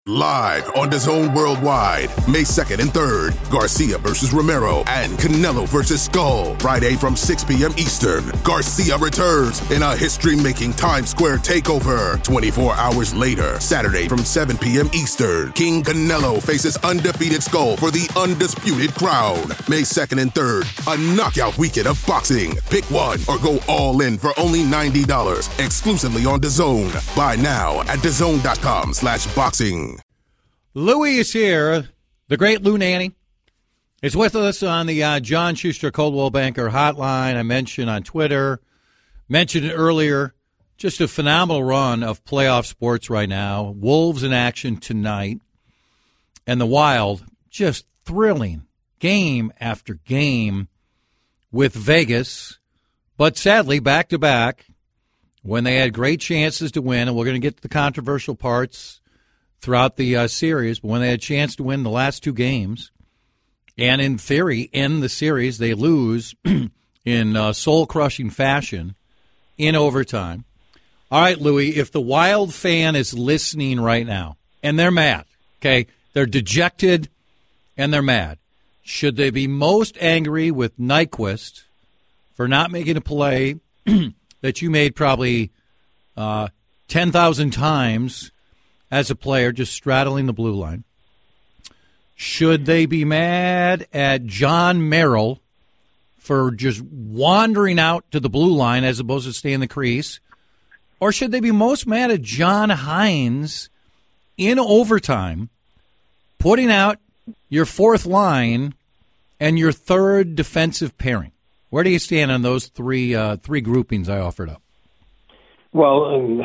Live on DAZN Worldwide, May 2nd and 3rd, Garcia versus Romero and Canelo versus Skull. Friday from 6 p.m. Eastern, Garcia returns in a history-making Times Square takeover. 24 hours later, Saturday from 7 p.m. Eastern, King Canelo faces undefeated Skull for the undisputed crown. May 2nd and 3rd, a knockout weekend of boxing. Pick one or go all in for only $90, exclusively on DAZN. Buy now at DAZN.com/boxing. Louie is here. The great Lou Nanne is with us on the John Schuster Coldwell Banker hotline. I mentioned on Twitter, mentioned it earlier, just a phenomenal run of playoff sports right now. Wolves in action tonight. And the Wild, just thrilling game after game with Vegas. But sadly, back-to-back, when they had great chances to win, and we're going to get to the controversial parts throughout the series, but when they had a chance to win the last two games, and in theory end the series, they lose in soul-crushing fashion in overtime. All right, Louie, if the Wild fan is listening right now, and they're mad, okay, they're dejected and they're mad, should they be most angry with Nyquist for not making a play that you made probably 10,000 times as a player, just straddling the blue line? Should they be mad at John Merrill for just wandering out to the blue line as opposed to stay in the crease? Or should they be most mad at John Hines in overtime, putting out your fourth line and your third defensive pairing? Where do you stand on those three groupings I offered up? Well,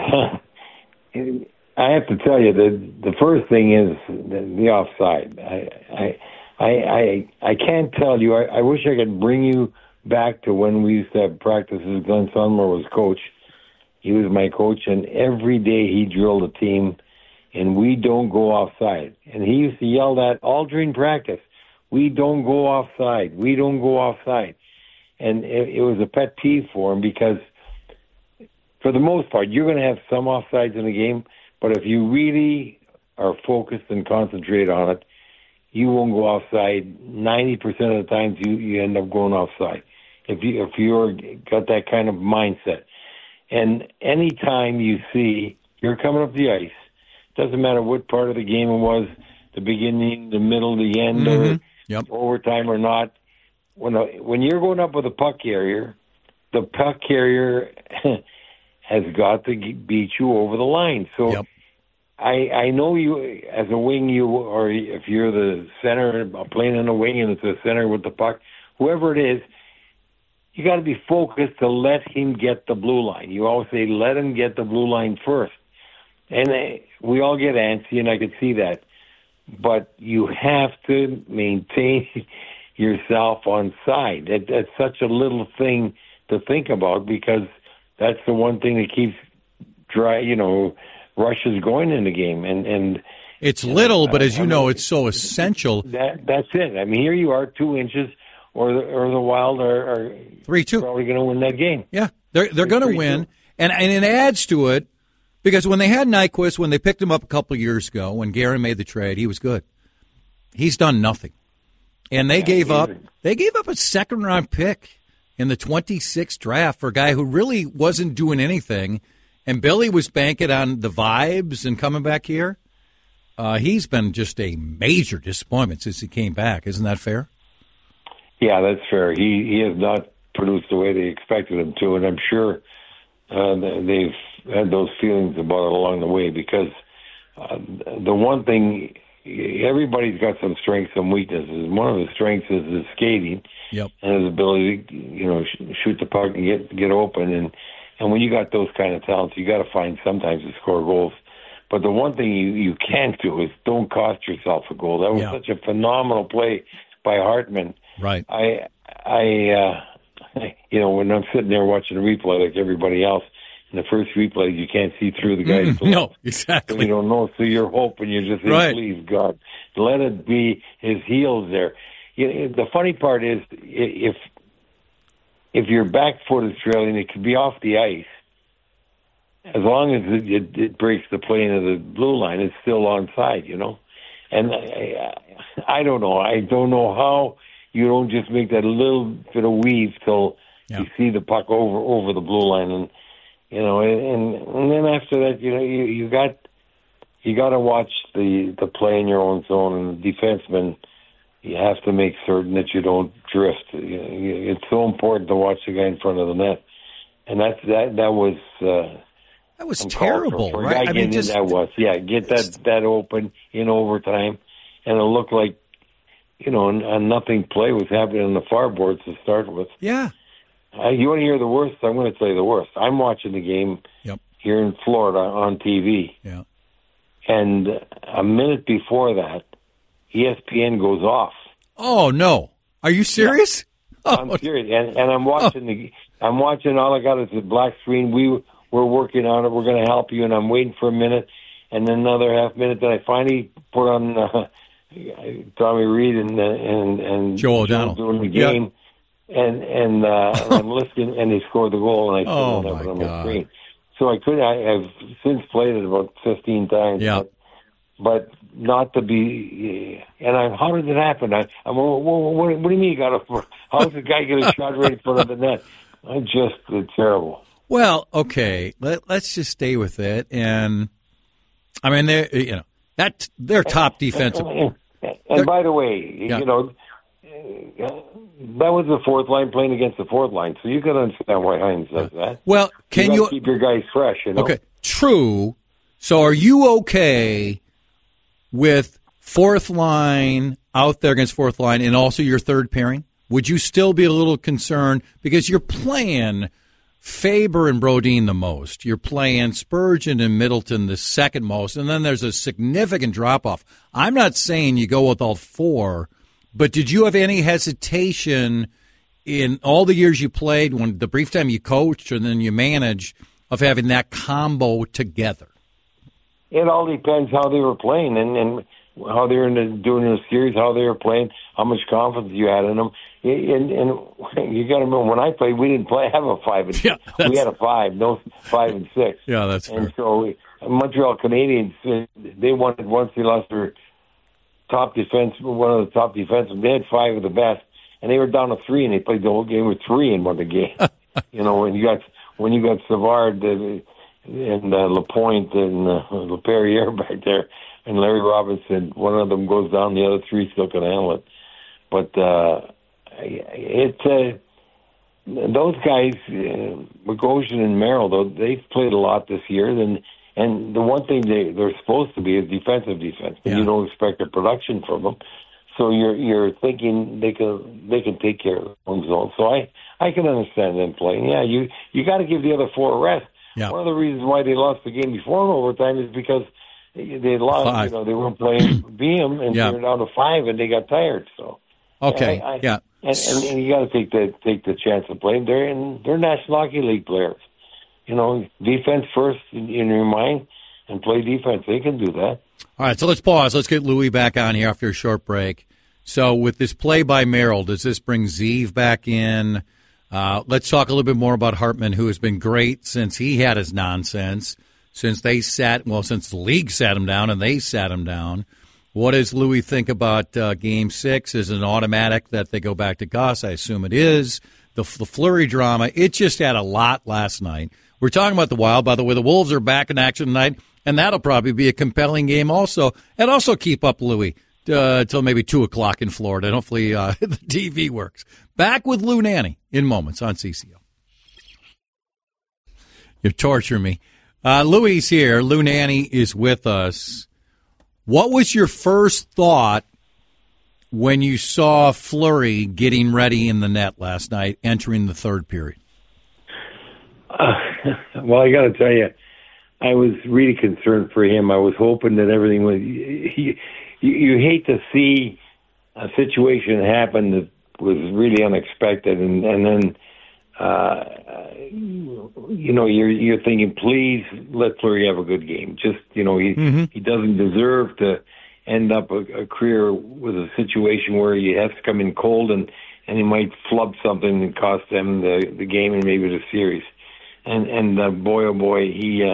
I have to tell you that the first thing is the offside. I can't tell you. I wish I could bring you back to when we used to have practices. Glenn Summer was coach. He was my coach, and every day he drilled a team, and we don't go offside. And he used to yell that all during practice. We don't go offside. We don't go offside. And it was a pet peeve for him because, for the most part, you're going to have some offsides in the game. But if you really are focused and concentrate on it, you won't go offside. 90% of the times you end up going offside if you're got that kind of mindset. And any time you see you're coming up the ice, doesn't matter what part of the game it was, the beginning, the middle, the end, or overtime or not, when you're going up with a puck carrier, the puck carrier has got to beat you over the line. So I know you, as a wing, or if you're the center, playing in a wing and it's the center with the puck, whoever it is, you got to be focused to let him get the blue line. You always say, let him get the blue line first. And we all get antsy, and I could see that. But you have to maintain yourself on side. That's such a little thing to think about because that's the one thing that keeps rushes going in the game. And it's little, but as you know, it's so essential. That's it. I mean, here you are, 2 inches, or the Wild are 3-2 probably going to win that game. Yeah, they're going to win, and it adds to it because when they had Nyquist, when they picked him up a couple of years ago, when Guerin made the trade, he was good. He's done nothing, and they gave up a second-round pick in the 26th draft for a guy who really wasn't doing anything, and Billy was banking on the vibes and coming back here. He's been just a major disappointment since he came back. Isn't that fair? Yeah, that's fair. He has not produced the way they expected him to, and I'm sure they've had those feelings about it along the way because the one thing, everybody's got some strengths and weaknesses. One of the strengths is his skating and his ability to shoot the puck and get open. And when you got those kind of talents, you got to find sometimes to score goals. But the one thing you can't do is don't cost yourself a goal. That was such a phenomenal play by Hartman. Right. When I'm sitting there watching a replay like everybody else, in the first replay, you can't see through the guy's glove. No, exactly. So you don't know, so you're hoping, you're just saying, please, God, let it be his heels there. The funny part is, if your back foot is trailing, it could be off the ice, as long as it breaks the plane of the blue line, it's still onside, And I don't know. I don't know how you don't just make that little bit of weave till you see the puck over the blue line, and and then after that, you got to watch the play in your own zone, and the defenseman, you have to make certain that you don't drift. It's so important to watch the guy in front of the net, and that was. That was terrible, right? Get that open in overtime, and it looked like, a nothing play was happening on the far boards to start with. Yeah. You want to hear the worst? I'm going to tell you the worst. I'm watching the game here in Florida on TV. Yeah. And a minute before that, ESPN goes off. Oh, no. Are you serious? Yeah. I'm serious. And I'm watching I'm watching, all I got is a black screen. We're working on it. We're going to help you. And I'm waiting for a minute and then another half minute. Then I finally put on Tommy Reed and Joe O'Donnell doing the game. Yeah. And I'm listening, and they scored the goal, and I still don't have it on my screen. So I've since played it about 15 times. Yeah. But not to be, how did it happen? What do you mean how does the guy get a shot right in front of the net? It's terrible. Well, okay, let's just stay with it. And I mean, they're top defensive. And by the way, that was the fourth line playing against the fourth line, so you can understand why Hines does that. Well, can you keep your guys fresh? Okay, true. So, are you okay with fourth line out there against fourth line, and also your third pairing? Would you still be a little concerned because you're playing Faber and Brodin the most? You're playing Spurgeon and Middleton the second most, and then there's a significant drop-off. I'm not saying you go with all four, but did you have any hesitation in all the years you played, when the brief time you coached and then you managed, of having that combo together? It all depends how they were playing and how they were doing in the series, how they were playing, how much confidence you had in them. And you got to remember, when I played, we didn't have a 5 and 6. We had a 5, no 5 and 6. Yeah, that's fair. And so Montreal Canadiens, they won it once they lost their top defense, one of the top defensemen. They had 5 of the best, and they were down to 3, and they played the whole game with 3 and won the game. when you got Savard and Lapointe and Laperriere back there, and Larry Robinson, one of them goes down, the other 3 still can handle it. But those guys, Bogosian and Merrill, though, they've played a lot this year, and the one thing they're supposed to be is defensive defense, and you don't expect a production from them. So you're thinking they can take care of their own zone. So I can understand them playing. Yeah, you got to give the other 4 a rest. Yeah. One of the reasons why they lost the game before in overtime is because they lost. 5. They weren't playing Beam, and they were down to 5, and they got tired. So okay, and you got to take the chance to play them. They're National Hockey League players. Defense first in your mind, and play defense. They can do that. All right, so let's pause. Let's get Louis back on here after a short break. So with this play by Merrill, does this bring Zeev back in? Let's talk a little bit more about Hartman, who has been great since he had his nonsense, since the league sat him down and they sat him down. What does Louis think about Game 6? Is it an automatic that they go back to Gus? I assume it is. The Fleury drama, it just had a lot last night. We're talking about the Wild. By the way, the Wolves are back in action tonight, and that'll probably be a compelling game also. And also keep up, Louis, till maybe 2 o'clock in Florida. And hopefully the TV works. Back with Lou Nanne in moments on CCO. You're torturing me. Louis is here. Lou Nanne is with us. What was your first thought when you saw Fleury getting ready in the net last night, entering the third period? Well, I got to tell you, I was really concerned for him. I was hoping that everything was. You hate to see a situation happen that was really unexpected, and then you're thinking, please let Fleury have a good game. Just he doesn't deserve to end up a career with a situation where he has to come in cold and he might flub something and cost them the game and maybe the series. and boy, oh boy,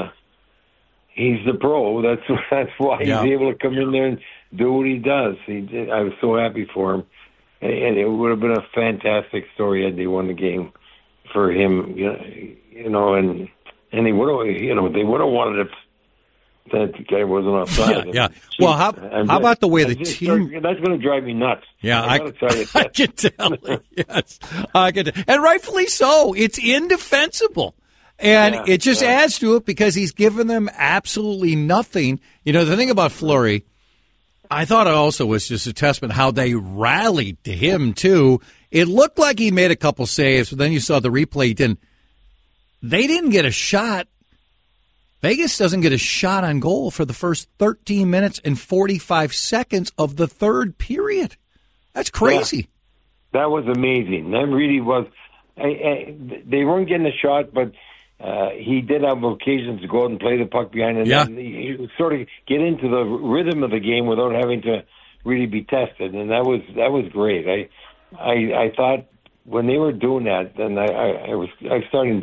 he's the pro. That's why he's able to come in there and do what he does. I was so happy for him, and it would have been a fantastic story had they won the game for him. And they would have, they would have wanted it. That the guy wasn't offside. Yeah. Well, how about the way the team? That's going to drive me nuts. Yeah, I can tell. Yes, I can, and rightfully so. It's indefensible, and it just adds to it because he's given them absolutely nothing. The thing about Fleury, I thought it also was just a testament how they rallied to him too. It looked like he made a couple saves, but then you saw the replay. They didn't get a shot. Vegas doesn't get a shot on goal for the first 13 minutes and 45 seconds of the third period. That's crazy. Yeah, that was amazing. That really was. They weren't getting a shot, but he did have occasions to go out and play the puck behind, and then he sort of get into the rhythm of the game without having to really be tested, and that was great. I thought when they were doing that, then I was starting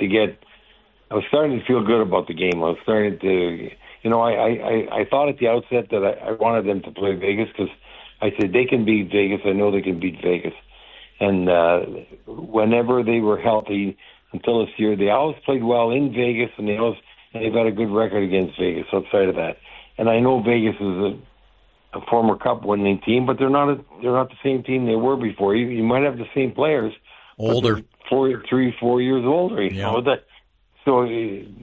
to feel good about the game. I was starting to, I thought at the outset that I wanted them to play Vegas because I said they can beat Vegas. I know they can beat Vegas. And whenever they were healthy until this year, they always played well in Vegas, and they've had a good record against Vegas outside of that. And I know Vegas is a former Cup-winning team, but they're not the same team they were before. You might have the same players, older, 3-4 years older. You know that. So the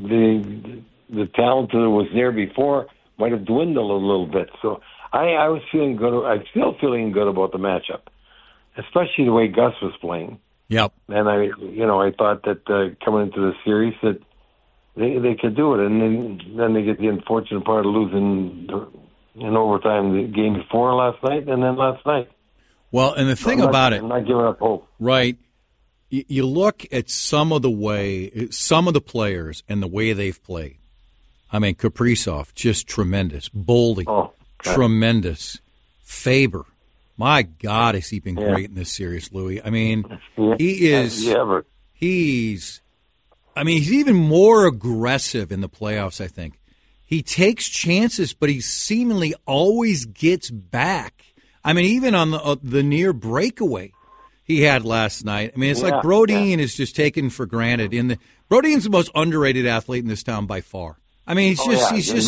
talent that was there before might have dwindled a little bit. So I was feeling good. I'm still feeling good about the matchup, especially the way Gus was playing. Yep. And I thought that coming into the series that they could do it, and then they get the unfortunate part of losing in overtime the game before last night, and then last night. Well, and the thing about it, I'm not giving up hope. Right. You look at some of the players and the way they've played. I mean, Kaprizov, just tremendous. Boldy, tremendous. Faber, my God, has he been great in this series, Louis? I mean, he is. He's even more aggressive in the playoffs, I think. He takes chances, but he seemingly always gets back. I mean, even on the near breakaway he had last night. I mean, it's like Brodin is just taken for granted. Brodin's the most underrated athlete in this town by far. I mean, he's just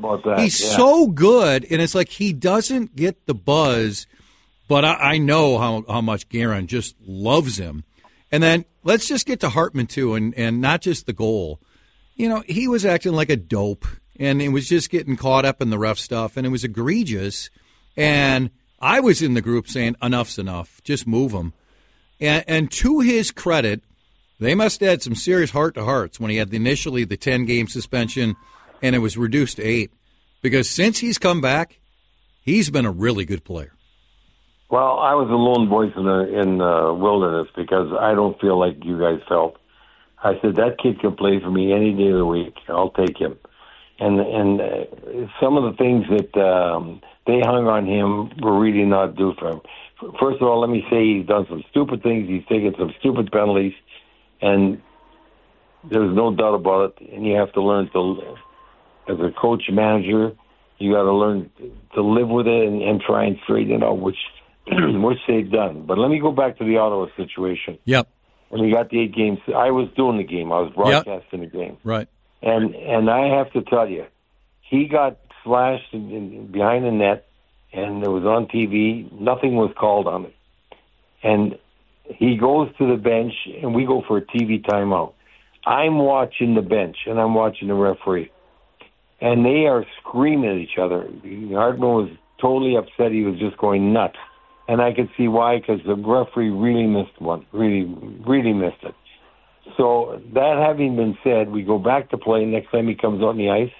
so good, and it's like he doesn't get the buzz, but I know how much Guerin just loves him. And then let's just get to Hartman, too, and not just the goal. He was acting like a dope, and it was just getting caught up in the rough stuff, and it was egregious. And I was in the group saying, enough's enough, just move him. And to his credit, they must have had some serious heart-to-hearts when he had initially the 10-game suspension and it was reduced to 8. Because since he's come back, he's been a really good player. Well, I was a lone voice in the wilderness because I don't feel like you guys felt. I said, that kid can play for me any day of the week. I'll take him. And some of the things that they hung on him were really not due for him. First of all, let me say he's done some stupid things. He's taken some stupid penalties, and there's no doubt about it. And you have to learn to, as a coach manager, you got to learn to live with it and try and straighten it out, which they've done. But let me go back to the Ottawa situation. Yep. When we got the 8 games, I was doing the game. I was broadcasting the game. Right. And I have to tell you, he got slashed behind the net, and it was on TV. Nothing was called on it. And he goes to the bench, and we go for a TV timeout. I'm watching the bench, and I'm watching the referee. And they are screaming at each other. Hartman was totally upset. He was just going nuts. And I could see why, because the referee really missed one. Really, really missed it. So that having been said, we go back to play next time he comes on the ice.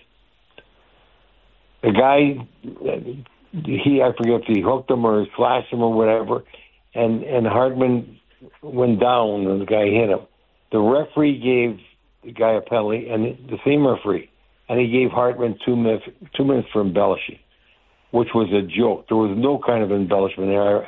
The guy, I forget if he hooked him or slashed him or whatever, and Hartman went down and the guy hit him. The referee gave the guy a penalty, and the same referee, and he gave Hartman 2 minutes for embellishing, which was a joke. There was no kind of embellishment there.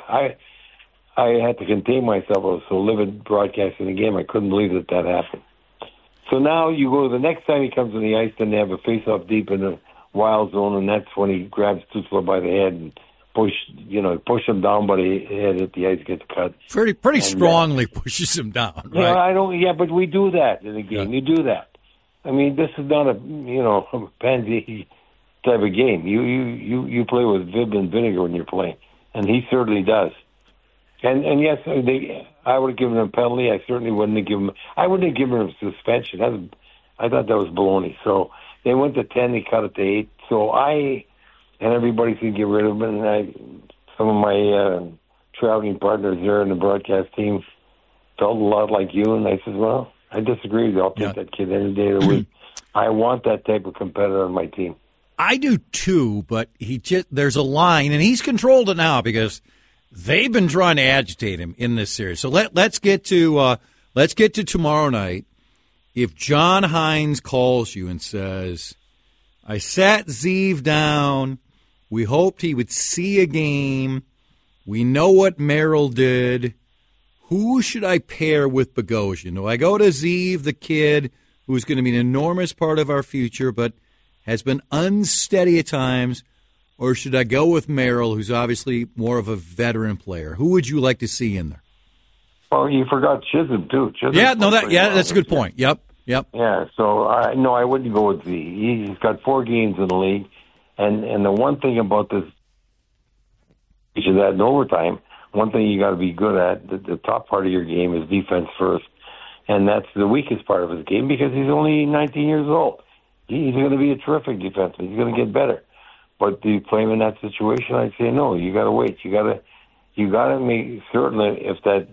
I had to contain myself. I was so livid broadcasting the game. I couldn't believe that happened. So now you go the next time he comes on the ice, then they have a face-off deep in the wild zone, and that's when he grabs Tutzler by the head and push him down, but his head hit the ice, gets cut. Pretty strongly pushes him down, right? But we do that in the game. Yeah. You do that. I mean, this is not a pansy type of game. You play with vib and vinegar when you're playing, and he certainly does. And yes, I would have given him a penalty. I certainly wouldn't have given him. I wouldn't have given him a suspension. I thought that was baloney. So they went to 10. They cut it to 8. So and everybody said get rid of him. And some of my traveling partners there in the broadcast team felt a lot like you. And I said, well, I disagree with you. I'll take that kid any day of the week. I want that type of competitor on my team. I do too, but there's a line, and he's controlled it now because they've been trying to agitate him in this series. So let's get to tomorrow night. If John Hines calls you and says, I sat Zeev down, we hoped he would see a game, we know what Merrill did, who should I pair with Bogosian? Do I go to Zeev, the kid, who's going to be an enormous part of our future, but has been unsteady at times, or should I go with Merrill, who's obviously more of a veteran player? Who would you like to see in there? Well, you forgot Chisholm, too. That's a good point. Yep. Yeah, so I wouldn't go with Z. He's got 4 games in the league, and the one thing about this, which is that in overtime, one thing you got to be good at, the top part of your game is defense first, and that's the weakest part of his game because he's only 19 years old. He's going to be a terrific defenseman. He's going to get better. But do you play him in that situation? I'd say no. You got to wait. You got to make certain that if that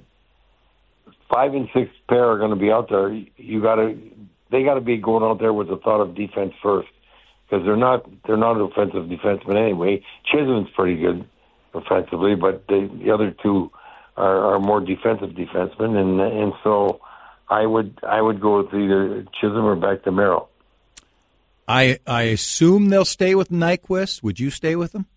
5 and 6 pair are going to be out there, they got to be going out there with the thought of defense first because they're not offensive defensemen anyway. Chisholm's pretty good offensively, but the other two are more defensive defensemen, and so I would go with either Chisholm or back to Merrill. I assume they'll stay with Nyquist. Would you stay with them?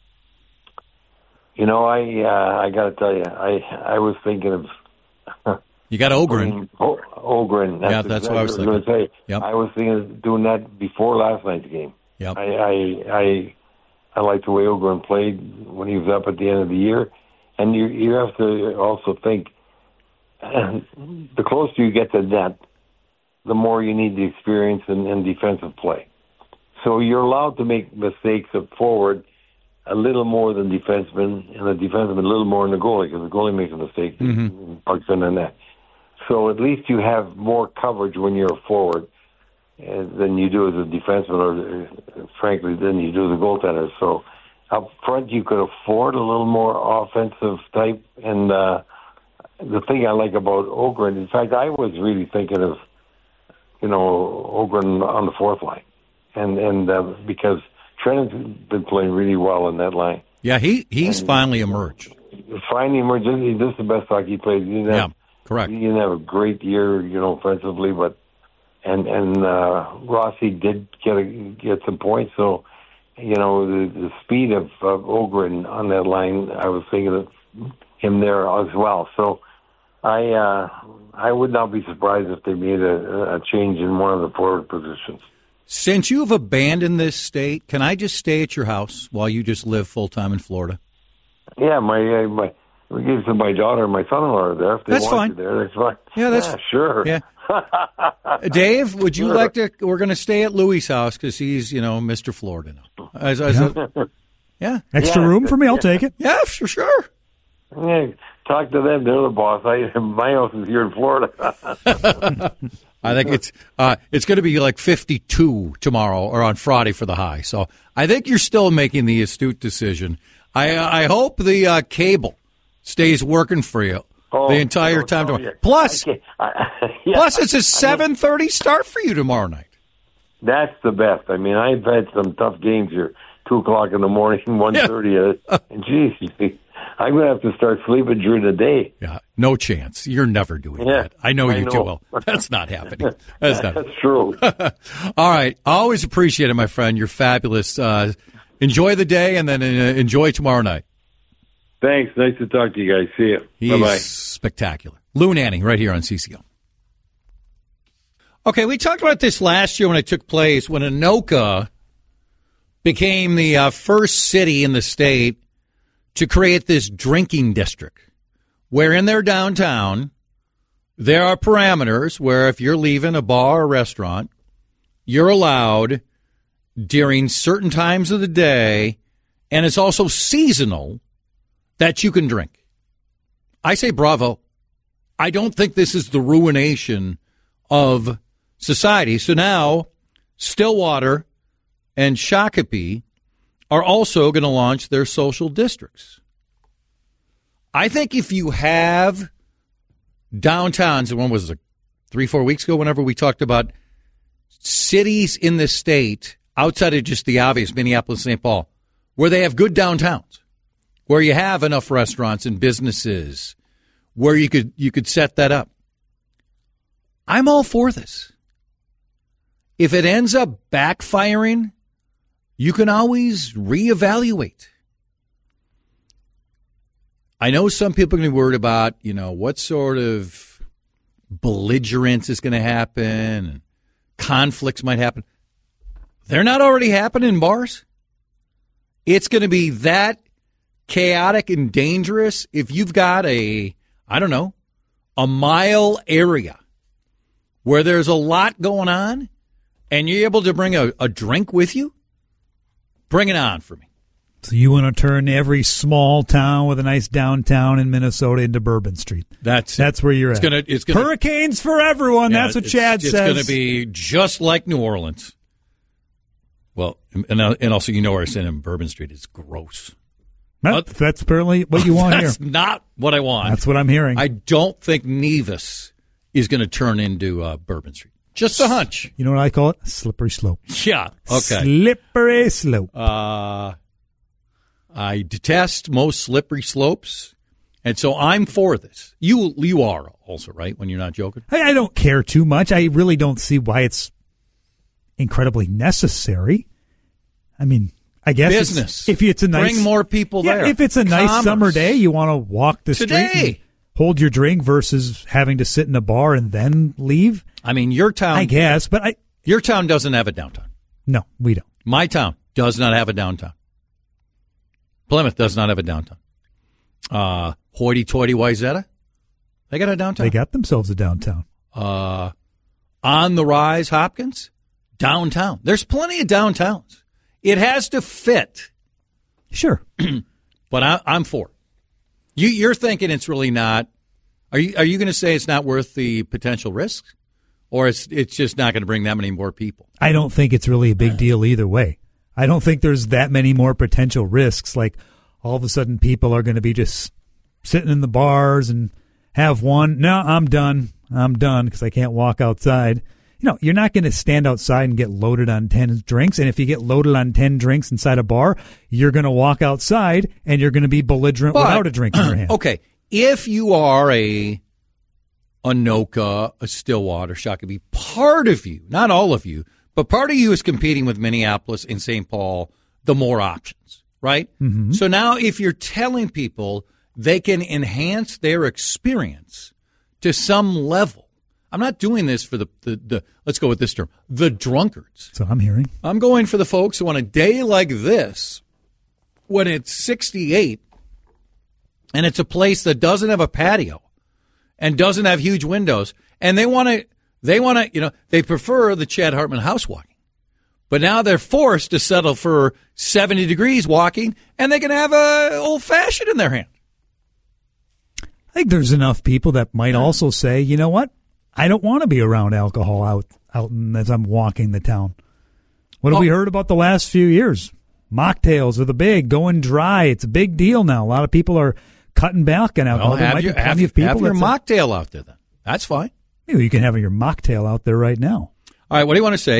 I got to tell you, I was thinking of. You got Ogren. Ogren. That's what I was thinking. Say. Yep. I was thinking of doing that before last night's game. Yep. I liked the way Ogren played when he was up at the end of the year, and you have to also think the closer you get to net, the more you need the experience in defensive play. So you're allowed to make mistakes up forward a little more than defensemen, and the defenseman a little more than the goalie, because the goalie makes a mistake and pucks in the net. So at least you have more coverage when you're a forward than you do as a defenseman, or frankly, than you do as a goaltender. So up front, you could afford a little more offensive type. And the thing I like about Ogren, in fact, I was really thinking of, Ogren on the fourth line, and because Trent's been playing really well in that line. Yeah, he's finally emerged. Finally emerged. This is the best hockey he played. Correct. He didn't have a great year, offensively, but and Rossi did get some points. So, the speed of Ogren on that line, I was thinking of him there as well. So, I would not be surprised if they made a change in one of the forward positions. Since you've abandoned this state, can I just stay at your house while you just live full-time in Florida? Yeah, we gave to my daughter and my son-in-law there. If they that's want fine. You there, that's fine. Yeah, sure. Yeah. Dave, would you like to? We're going to stay at Louis' house because he's, Mr. Florida now. Yeah. Extra room for me? I'll take it. Yeah, for sure. Yeah, talk to them. They're the boss. My house is here in Florida. I think it's going to be like 52 tomorrow or on Friday for the high. So I think you're still making the astute decision. I hope the cable stays working for you the entire time tomorrow. Plus, plus it's a 7:30 start for you tomorrow night. That's the best. I mean, I've had some tough games here. 2:00 in the morning, 1:30, and geez, I'm going to have to start sleeping during the day. Yeah, no chance. You're never doing that. I know you too well. That's not happening. That's true. All right. I always appreciate it, my friend. You're fabulous. Enjoy the day, and then enjoy tomorrow night. Thanks. Nice to talk to you guys. See you. He's Bye-bye. Spectacular. Lou Nanne, right here on CCO. Okay, we talked about this last year when it took place, when Anoka became the first city in the state to create this drinking district, where in their downtown, there are parameters where if you're leaving a bar or restaurant, you're allowed during certain times of the day, and it's also seasonal, that you can drink. I say bravo. I don't think this is the ruination of society. So now Stillwater and Shakopee are also going to launch their social districts. I think if you have downtowns, and when was it, 3-4 weeks ago, whenever we talked about cities in the state outside of just the obvious Minneapolis, St. Paul, where they have good downtowns, where you have enough restaurants and businesses, where you could set that up. I'm all for this. If it ends up backfiring, you can always reevaluate. I know some people are going to be worried about, what sort of belligerence is going to happen, and conflicts might happen. They're not already happening in bars. It's going to be that chaotic and dangerous if you've got a mile area where there's a lot going on and you're able to bring a drink with you. Bring it on for me. So you want to turn every small town with a nice downtown in Minnesota into Bourbon Street. That's where you're at. It's gonna, hurricanes for everyone. Yeah, that's what Chad says. It's going to be just like New Orleans. Well, and also, where I said in Bourbon Street is gross. That's apparently what you want here. That's not what I want. That's what I'm hearing. I don't think Nevis is going to turn into Bourbon Street. Just a hunch. You know what I call it? Slippery slope. Yeah. Okay. Slippery slope. I detest most slippery slopes, and so I'm for this. You are also, right, when you're not joking? I don't care too much. I really don't see why it's incredibly necessary. I mean, I guess business. If it's a nice, bring more people there. If it's a nice summer day, you want to walk the street and hold your drink versus having to sit in a bar and then leave. I mean, your town, I guess, but your town doesn't have a downtown. No, we don't. My town does not have a downtown. Plymouth does not have a downtown. Hoity-toity Wayzata, they got a downtown. They got themselves a downtown. On the Rise, Hopkins, downtown. There's plenty of downtowns. It has to fit. Sure. But I'm for it. You're thinking it's really not. Are you going to say it's not worth the potential risks? Or it's just not going to bring that many more people? I don't think it's really a big deal either way. I don't think there's that many more potential risks. Like all of a sudden people are going to be just sitting in the bars and have one. No, I'm done because I can't walk outside. You're not going to stand outside and get loaded on 10 drinks. And if you get loaded on 10 drinks inside a bar, you're going to walk outside and you're going to be belligerent without a drink in your hand. Okay. If you are a Anoka, a Stillwater, Shakopee, part of you, not all of you, but part of you is competing with Minneapolis and St. Paul, the more options, right? Mm-hmm. So now if you're telling people they can enhance their experience to some level, I'm not doing this for the let's go with this term, the drunkards. So I'm hearing. I'm going for the folks who on a day like this, when it's 68, and it's a place that doesn't have a patio and doesn't have huge windows, and they want to, they prefer the Chad Hartman house walking. But now they're forced to settle for 70 degrees walking, and they can have a old-fashioned in their hand. I think there's enough people that might also say, you know what? I don't want to be around alcohol out as I'm walking the town. What have we heard about the last few years? Mocktails are going dry. It's a big deal now. A lot of people are cutting back on alcohol. Well, have your mocktail out there then. That's fine. You can have your mocktail out there right now. All right, what do you want to say?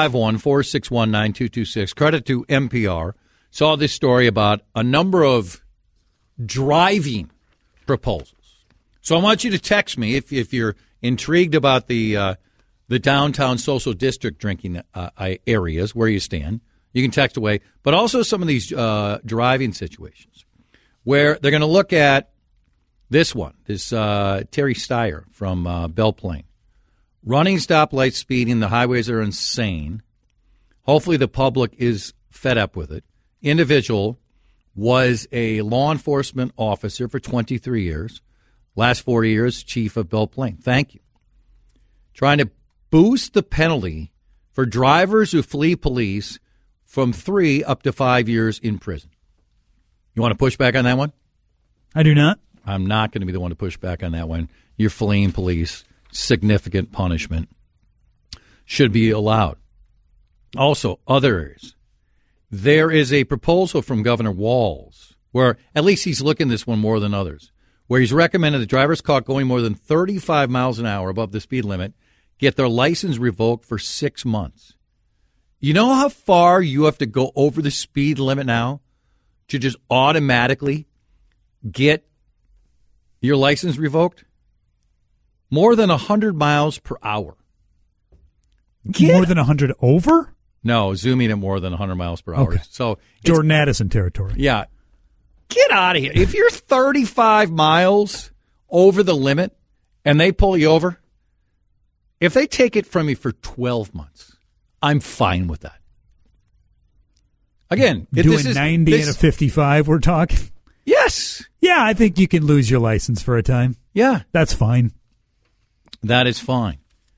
651-461-9226. Credit to NPR. Saw this story about a number of driving proposals. So I want you to text me if you're intrigued about the downtown social district drinking areas where you stand. You can text away. But also some of these driving situations where they're going to look at this one, Terry Steyer from Belle Plaine, Running stoplights, speeding, the highways are insane. Hopefully the public is fed up with it. Individual was a law enforcement officer for 23 years. Last 4 years, chief of Belle Plaine. Thank you. Trying to boost the penalty for drivers who flee police from 3 up to 5 years in prison. You want to push back on that one? I do not. I'm not going to be the one to push back on that one. You're fleeing police. Significant punishment should be allowed. Also, other areas. There is a proposal from Governor Walz where at least he's looking at this one more than others, where he's recommended that drivers caught going more than 35 miles an hour above the speed limit get their license revoked for 6 months. You know how far you have to go over the speed limit now to just automatically get your license revoked? More than 100 miles per hour. More than 100 over? No, zooming at more than 100 miles per hour. Okay. So Jordan Addison territory. Yeah. Get out of here. If you're 35 miles over the limit and they pull you over, if they take it from you for 12 months, I'm fine with that. Again, doing 90 and a 55, we're talking? Yes. Yeah, I think you can lose your license for a time. Yeah. That's fine. That is fine.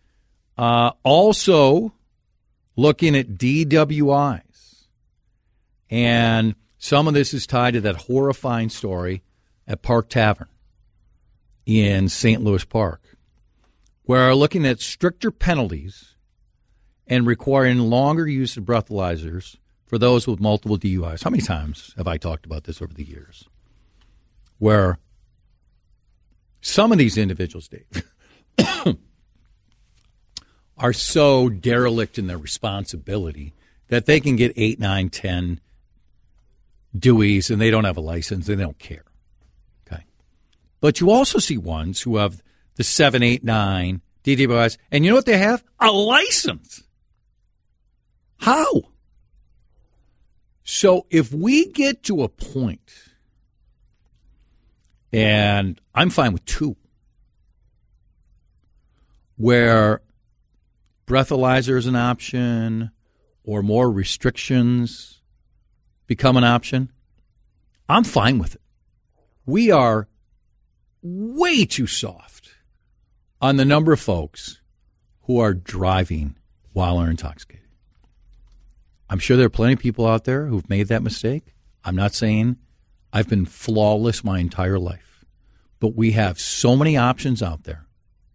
Also, looking at DWIs. And some of this is tied to that horrifying story at Park Tavern in St. Louis Park, where we're looking at stricter penalties and requiring longer use of breathalyzers for those with multiple DUIs. How many times have I talked about this over the years? Where some of these individuals, Dave, are so derelict in their responsibility that they can get 8, 9, 10 Deweys and they don't have a license and they don't care. Okay. But you also see ones who have the 7, 8, 9 DWIs, and you know what they have? A license. How? So if we get to a point, and I'm fine with 2, where breathalyzer is an option or more restrictions become an option, I'm fine with it. We are way too soft on the number of folks who are driving while they're intoxicated. I'm sure there are plenty of people out there who've made that mistake. I'm not saying I've been flawless my entire life, but we have so many options out there.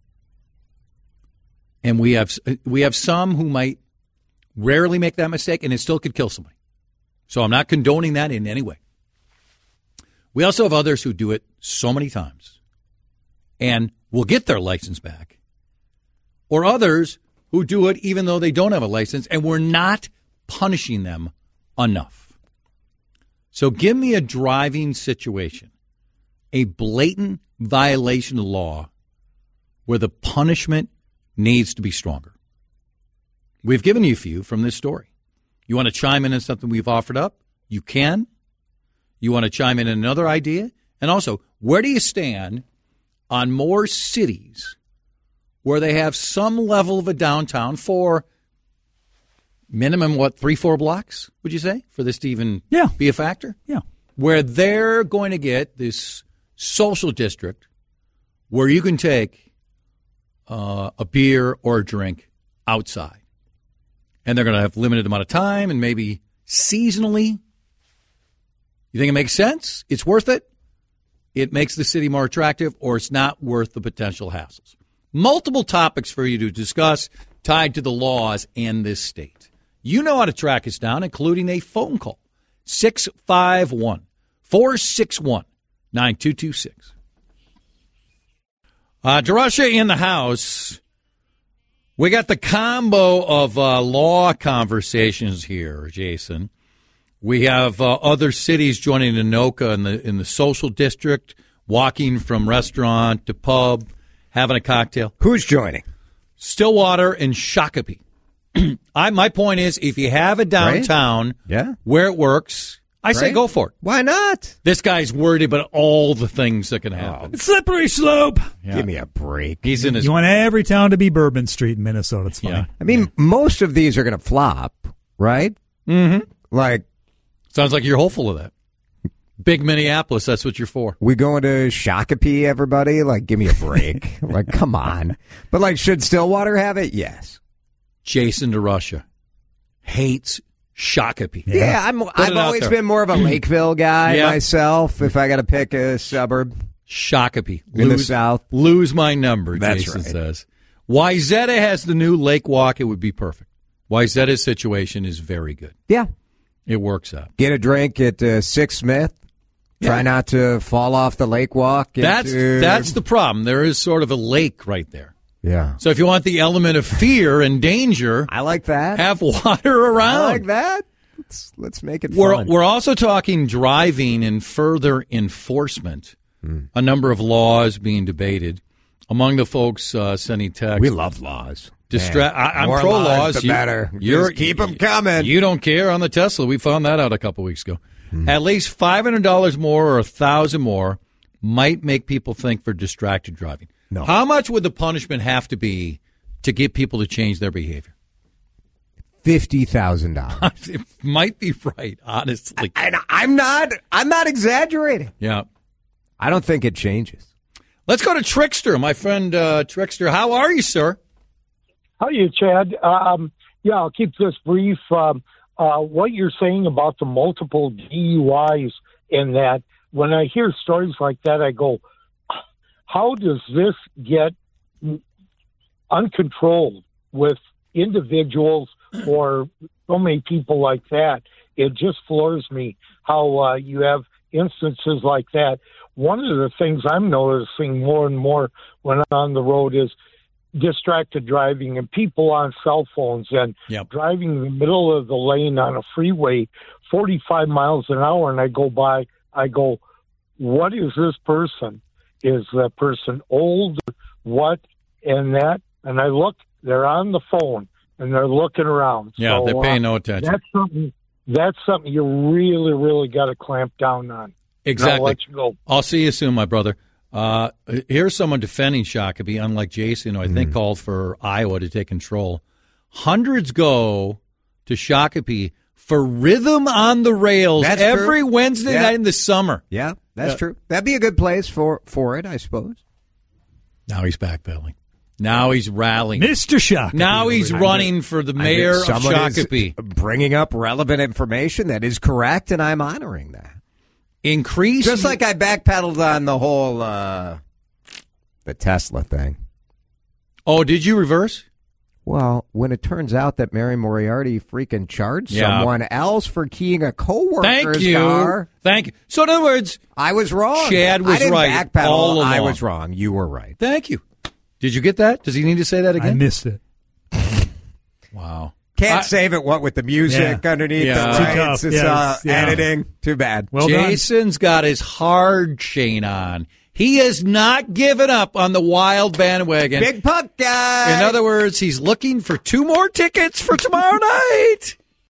And we have some who might rarely make that mistake, and it still could kill somebody. So I'm not condoning that in any way. We also have others who do it so many times and will get their license back, or others who do it even though they don't have a license, and we're not punishing them enough. So give me a driving situation, a blatant violation of law where the punishment needs to be stronger. We've given you a few from this story. You want to chime in on something we've offered up? You can. You want to chime in on another idea? And also, where do you stand on more cities where they have some level of a downtown for minimum, 3-4 blocks, would you say, for this to even be a factor? Yeah. Where they're going to get this social district where you can take a beer or a drink outside. And they're going to have limited amount of time and maybe seasonally. You think it makes sense? It's worth it? It makes the city more attractive, or it's not worth the potential hassles. Multiple topics for you to discuss tied to the laws in this state. You know how to track us down, including a phone call. 651-461-9226. DeRusha in the house. We got the combo of law conversations here, Jason. We have other cities joining Anoka in the social district, walking from restaurant to pub, having a cocktail. Who's joining? Stillwater and Shakopee. My point is, if you have a downtown where it works, I say right? go for it. Why not? This guy's worried about all the things that can happen. It's slippery slope. Yeah. Give me a break. He's in his. You want every town to be Bourbon Street in Minnesota. It's fine. Yeah. I mean, most of these are going to flop, right? Mm-hmm. Like, Sounds like you're hopeful of that. Big Minneapolis, that's what you're for. we going to Shakopee, everybody? Like, give me a break. Like, come on. But, like, should Stillwater have it? Yes. Jason DeRusha hates Shakopee. Yeah, I've it out always there. been more of a Lakeville guy Yeah. myself, if I got to pick a suburb. Shakopee. In the South. Lose my number, That's Jason right. says. Wayzata has the new Lake Walk. It would be perfect. Wayzata's situation is very good. Yeah. It works out. Get a drink at Six Smith. Try not to fall off the lake walk. That's the problem. There is sort of a lake right there. Yeah. So if you want the element of fear and danger, I like that. have water around. I like that. Let's make it fun. We're also talking driving and further enforcement. A number of laws being debated. Among the folks sending text. We love laws. I'm More pro laws, laws. the better. Just keep them coming. You don't care on the Tesla. We found that out a couple weeks ago. At least $500 more or $1,000 more might make people think for distracted driving. No. How much would the punishment have to be to get people to change their behavior? $50,000. It might be right, honestly. And I'm not exaggerating. Yeah. I don't think it changes. Let's go to Trickster, my friend Trickster. How are you, sir? How are you, Chad? Yeah, I'll keep this brief. What you're saying about the multiple DUIs and that, when I hear stories like that, I go, how does this get uncontrolled with individuals or so many people like that? It just floors me how you have instances like that. One of the things I'm noticing more and more when I'm on the road is distracted driving and people on cell phones and driving in the middle of the lane on a freeway 45 miles an hour, and I go by, I go, what is this person? Is that person old? What? And that? And I look, they're on the phone and they're looking around. Yeah, so, they're paying no attention. That's something you really, really got to clamp down on. Exactly. I'll let you go. I'll see you soon, my brother. Here's someone defending Shakopee, unlike Jason, who I think called for Iowa to take control. Hundreds go to Shakopee for Rhythm on the Rails every Wednesday night in the summer. Yeah, that's true. That'd be a good place for it, I suppose. Now he's backpedaling. Now he's rallying. Mr. Shakopee. Now he's running for the mayor of Shakopee. Bringing up relevant information that is correct, and I'm honoring that. Increase. Just like I backpedaled on the whole the Tesla thing. Oh, did you reverse? Well, when it turns out that Mary Moriarty freaking charged someone else for keying a coworker's car. Thank you. So in other words, I was wrong. Chad was I didn't right backpedal. all along. I was wrong. You were right. Thank you. Did you get that? Does he need to say that again? I missed it. Wow. Can't save it, what, with the music underneath the Yeah. lights. Too tough. It's Yes, yeah. editing. Too bad. Well done. Jason's got his hard chain on. He has not given up on the wild bandwagon. Big puck guy. In other words, he's looking for 2 more tickets for tomorrow night.